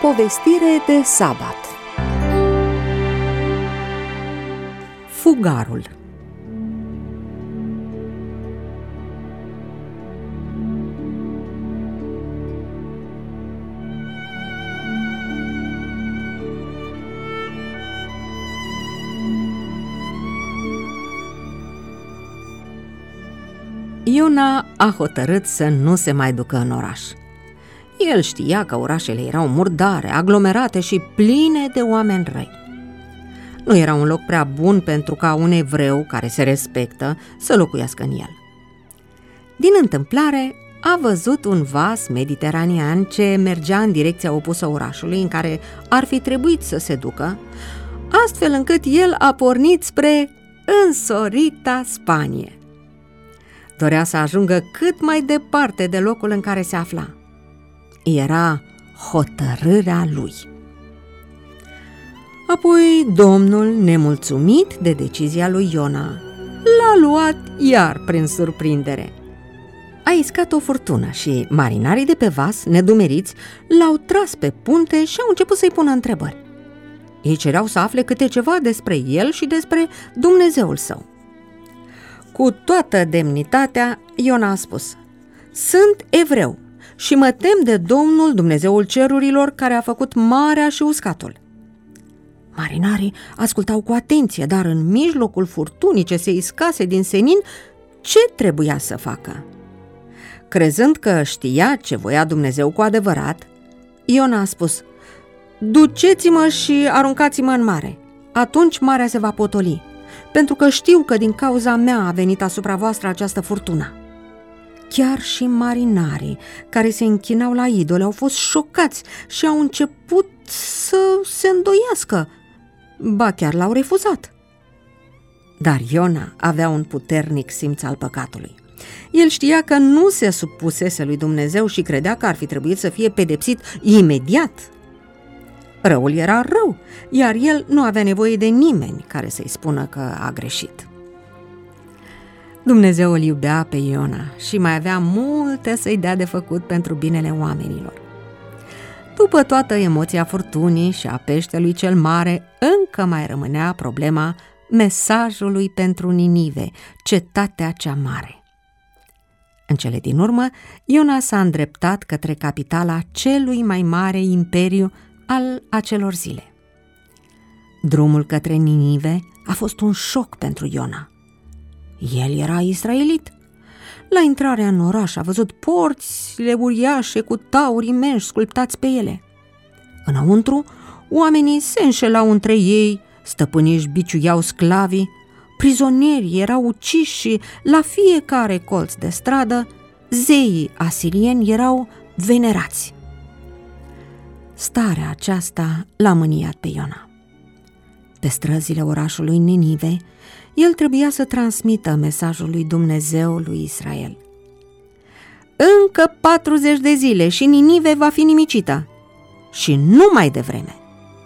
Povestire de sabat. Fugarul. Iona a hotărât să nu se mai ducă în oraș. El știa că orașele erau murdare, aglomerate și pline de oameni răi. Nu era un loc prea bun pentru ca un evreu care se respectă să locuiască în el. Din întâmplare, a văzut un vas mediteranean ce mergea în direcția opusă orașului în care ar fi trebuit să se ducă, astfel încât el a pornit spre însorita Spanie. Dorea să ajungă cât mai departe de locul în care se afla. Era hotărârea lui. Apoi Domnul, nemulțumit de decizia lui Iona, l-a luat iar prin surprindere. A iscat o furtună și marinarii de pe vas, nedumeriți, l-au tras pe punte și au început să-i pună întrebări. Ei cereau să afle câte ceva despre el și despre Dumnezeul său. Cu toată demnitatea, Iona a spus: "Sunt evreu și mă tem de Domnul, Dumnezeul cerurilor, care a făcut marea și uscatul." Marinarii ascultau cu atenție, dar în mijlocul furtunii ce se iscase din senin, ce trebuia să facă? Crezând că știa ce voia Dumnezeu cu adevărat, Iona a spus: "Duceți-mă și aruncați-mă în mare, atunci marea se va potoli, pentru că știu că din cauza mea a venit asupra voastră această furtună." Chiar și marinarii care se închinau la idole au fost șocați și au început să se îndoiască, ba chiar l-au refuzat. Dar Iona avea un puternic simț al păcatului. El știa că nu se supusese lui Dumnezeu și credea că ar fi trebuit să fie pedepsit imediat. Răul era rău, iar el nu avea nevoie de nimeni care să-i spună că a greșit. Dumnezeu îl iubea pe Iona și mai avea multe să-i dea de făcut pentru binele oamenilor. După toată emoția furtunii și a peștelui cel mare, încă mai rămânea problema mesajului pentru Ninive, cetatea cea mare. În cele din urmă, Iona s-a îndreptat către capitala celui mai mare imperiu al acelor zile. Drumul către Ninive a fost un șoc pentru Iona. El era israelit. La intrarea în oraș a văzut porțile uriașe cu tauri imensi sculptați pe ele. Înăuntru, oamenii se înșelau între ei, stăpânii își biciuiau sclavii, prizonierii erau uciși și la fiecare colț de stradă, zeii asirieni erau venerați. Starea aceasta l-a mâniat pe Iona. Pe străzile orașului Ninive, el trebuia să transmită mesajul lui Dumnezeu lui Israel. Încă 40 de zile și Ninive va fi nimicită, și nu mai devreme.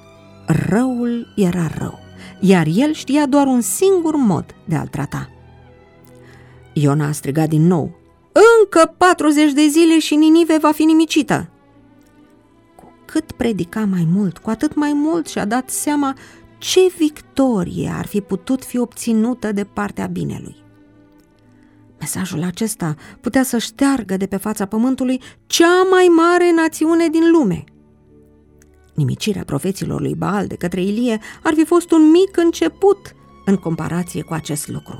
Răul era rău, iar el știa doar un singur mod de a-l trata. Iona a strigat din nou: "Încă 40 de zile și Ninive va fi nimicită." Cu cât predica mai mult, cu atât mai mult și-a dat seama ce victorie ar fi putut fi obținută de partea binelui. Mesajul acesta putea să șteargă de pe fața pământului cea mai mare națiune din lume. Nimicirea profeților lui Baal de către Ilie ar fi fost un mic început în comparație cu acest lucru.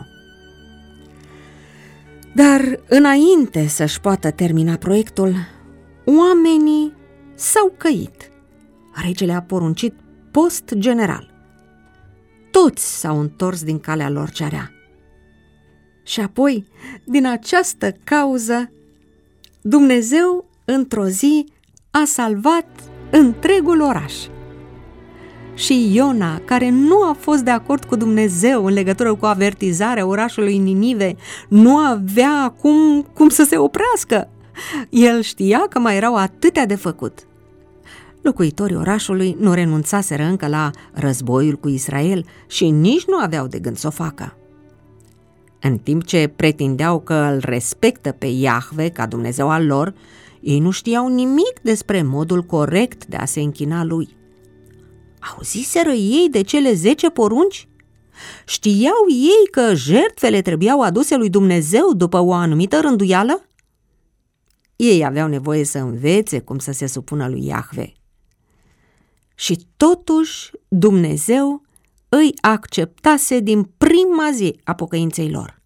Dar înainte să-și poată termina proiectul, oamenii s-au căit. Regele a poruncit post general. Toți s-au întors din calea lor cea rea. Și apoi, din această cauză, Dumnezeu, într-o zi, a salvat întregul oraș. Și Iona, care nu a fost de acord cu Dumnezeu în legătură cu avertizarea orașului Ninive, nu avea acum cum să se oprească. El știa că mai erau atâtea de făcut. Locuitorii orașului nu renunțaseră încă la războiul cu Israel și nici nu aveau de gând să o facă. În timp ce pretindeau că îl respectă pe Iahve ca Dumnezeu al lor, ei nu știau nimic despre modul corect de a se închina lui. Auziseră ei de cele 10 porunci? Știau ei că jertfele trebuiau aduse lui Dumnezeu după o anumită rânduială? Ei aveau nevoie să învețe cum să se supună lui Iahve. Și totuși Dumnezeu îi acceptase din prima zi a pocăinței lor.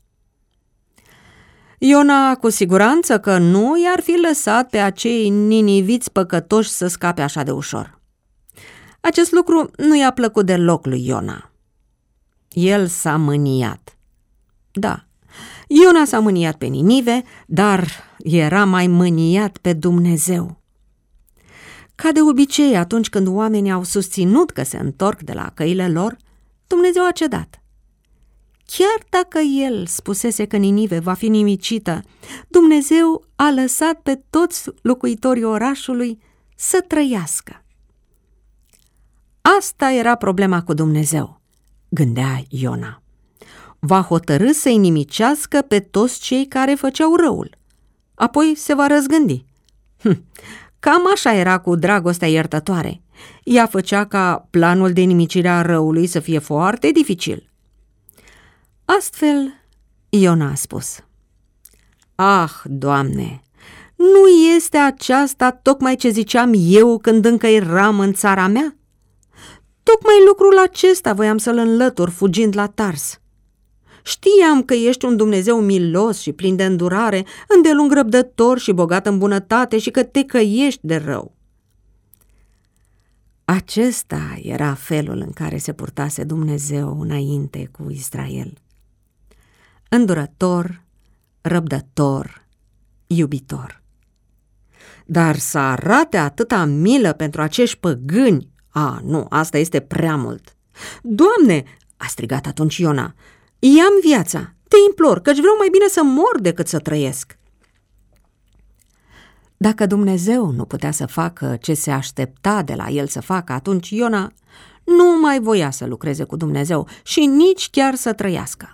Iona cu siguranță că nu i-ar fi lăsat pe acei niniviți păcătoși să scape așa de ușor. Acest lucru nu i-a plăcut deloc lui Iona. El s-a mâniat. Da, Iona s-a mâniat pe Ninive, dar era mai mâniat pe Dumnezeu. Ca de obicei, atunci când oamenii au susținut că se întorc de la căile lor, Dumnezeu a cedat. Chiar dacă el spusese că Ninive va fi nimicită, Dumnezeu a lăsat pe toți locuitorii orașului să trăiască. Asta era problema cu Dumnezeu, gândea Iona. Va hotărî să-i nimicească pe toți cei care făceau răul. Apoi se va răzgândi. Cam așa era cu dragostea iertătoare. Ea făcea ca planul de nimicire a răului să fie foarte dificil. Astfel, Iona a spus: Ah, Doamne, nu este aceasta tocmai ce ziceam eu când încă eram în țara mea? Tocmai lucrul acesta voiam să-l înlătur fugind la Tars. Știam că ești un Dumnezeu milos și plin de îndurare, îndelung răbdător și bogat în bunătate și că te căiești de rău. Acesta era felul în care se purtase Dumnezeu înainte cu Israel. Îndurător, răbdător, iubitor. Dar să arate atâta milă pentru acești păgâni, nu, asta este prea mult. Doamne, a strigat atunci Iona, ia-mi viața, te implor, căci vreau mai bine să mor decât să trăiesc. Dacă Dumnezeu nu putea să facă ce se aștepta de la el să facă, atunci Iona nu mai voia să lucreze cu Dumnezeu și nici chiar să trăiască.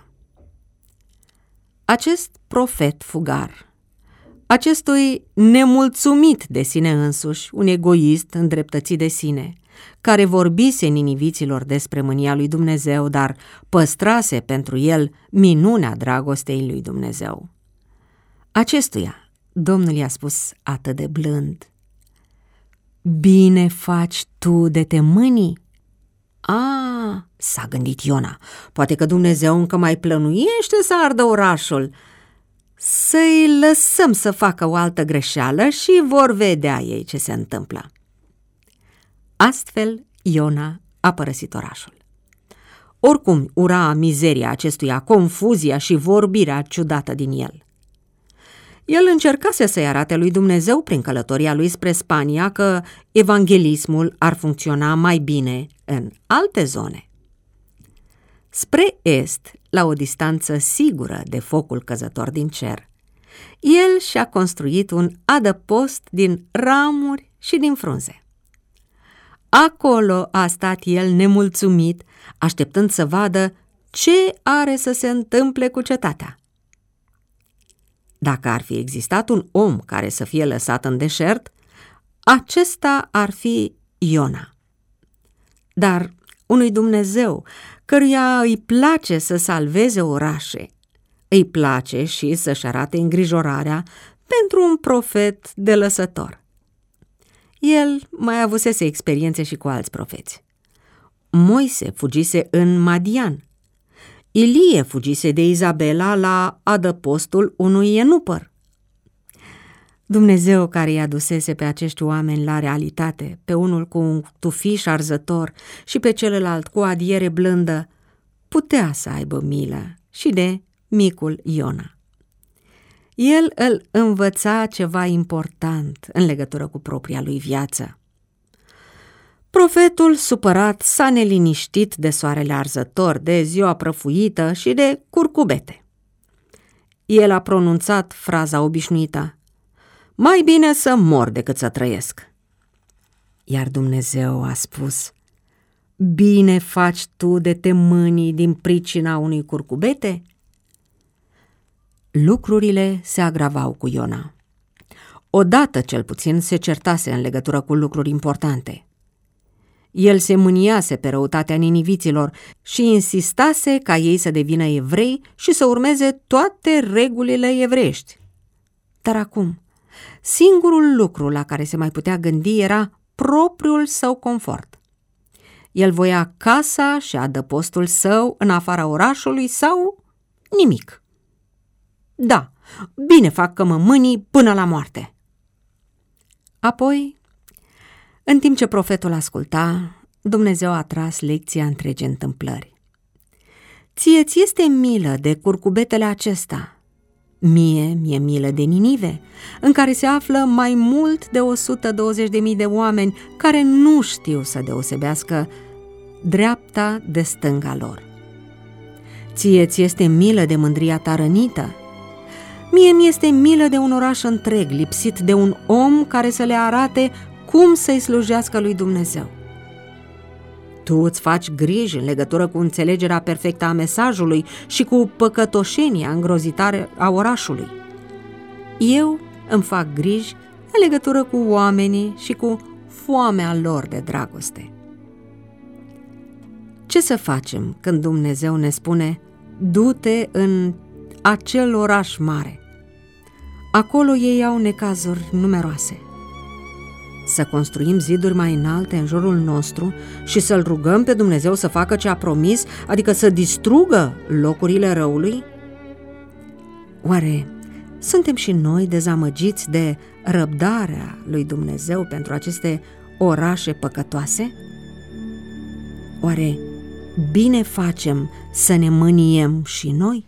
Acest profet fugar, acestui nemulțumit de sine însuși, un egoist îndreptățit de sine, care vorbise niniviților despre mânia lui Dumnezeu, dar păstrase pentru el minunea dragostei lui Dumnezeu. Acestuia Domnul i-a spus atât de blând: Bine faci tu de te mâni? S-a gândit Iona, poate că Dumnezeu încă mai plănuiește să ardă orașul. Să-i lăsăm să facă o altă greșeală și vor vedea ei ce se întâmplă. Astfel, Iona a părăsit orașul. Oricum ura mizeria acestuia, confuzia și vorbirea ciudată din el. El încercase să-i arate lui Dumnezeu prin călătoria lui spre Spania că evanghelismul ar funcționa mai bine în alte zone. Spre est, la o distanță sigură de focul căzător din cer, el și-a construit un adăpost din ramuri și din frunze. Acolo a stat el nemulțumit, așteptând să vadă ce are să se întâmple cu cetatea. Dacă ar fi existat un om care să fie lăsat în deșert, acesta ar fi Iona. Dar unui Dumnezeu căruia îi place să salveze orașe, îi place și să-și arate îngrijorarea pentru un profet de lăsător. El mai avusese experiențe și cu alți profeți. Moise fugise în Madian. Ilie fugise de Izabela la adăpostul unui enupăr. Dumnezeu care i-a dusese pe acești oameni la realitate, pe unul cu un tufiș arzător și pe celălalt cu o adiere blândă, putea să aibă milă și de micul Iona. El îl învăța ceva important în legătură cu propria lui viață. Profetul supărat s-a neliniștit de soarele arzător, de ziua prăfuită și de curcubete. El a pronunțat fraza obișnuită: mai bine să mor decât să trăiesc. Iar Dumnezeu a spus: bine faci tu de te mâni din pricina unui curcubete? Lucrurile se agravau cu Iona. Odată cel puțin se certase în legătură cu lucruri importante. El se mâniase pe răutatea niniviților și insistase ca ei să devină evrei și să urmeze toate regulile evreiești. Dar acum, singurul lucru la care se mai putea gândi era propriul său confort. El voia casa și adăpostul său în afara orașului sau nimic. Da, bine fac că mă mânii până la moarte. Apoi, în timp ce profetul asculta, Dumnezeu a tras lecția întregii întâmplări. Ție-ți este milă de curcubetele acesta. Mie-mi milă de Ninive, în care se află mai mult de 120.000 de oameni care nu știu să deosebească dreapta de stânga lor. Ție-ți este milă de mândria ta rănită. Mie mi este milă de un oraș întreg, lipsit de un om care să le arate cum să-i slujească lui Dumnezeu. Tu îți faci griji în legătură cu înțelegerea perfectă a mesajului și cu păcătoșenia îngrozitoare a orașului. Eu îmi fac griji în legătură cu oamenii și cu foamea lor de dragoste. Ce să facem când Dumnezeu ne spune: du-te în acel oraș mare? Acolo ei au necazuri numeroase. Să construim ziduri mai înalte în jurul nostru și să-L rugăm pe Dumnezeu să facă ce a promis, adică să distrugă locurile răului? Oare suntem și noi dezamăgiți de răbdarea lui Dumnezeu pentru aceste orașe păcătoase? Oare bine facem să ne mâniem și noi?